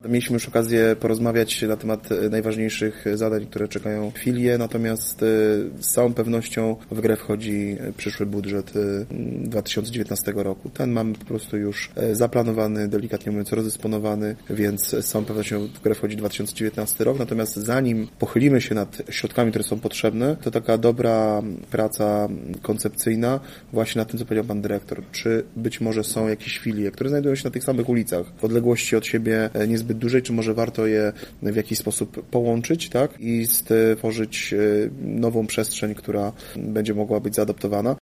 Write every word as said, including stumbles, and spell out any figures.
Mieliśmy już okazję porozmawiać na temat najważniejszych zadań, które czekają filię, natomiast z całą pewnością w grę wchodzi przyszły budżet dwa tysiące dziewiętnastego roku. Ten mamy po prostu już zaplanowany, delikatnie mówiąc rozdysponowany, więc z całą pewnością w grę wchodzi dwa tysiące dziewiętnasty rok, natomiast zanim pochylimy się nad środkami, które są potrzebne, to taka dobra praca koncepcyjna właśnie nad tym, co powiedział pan dyrektor. Czy być może są jakieś filie, które znajdują się na tych samych ulicach, w odległości od siebie niezbyt dużej, czy może warto je w jakiś sposób połączyć, tak? I stworzyć nową przestrzeń, która będzie mogła być zaadoptowana.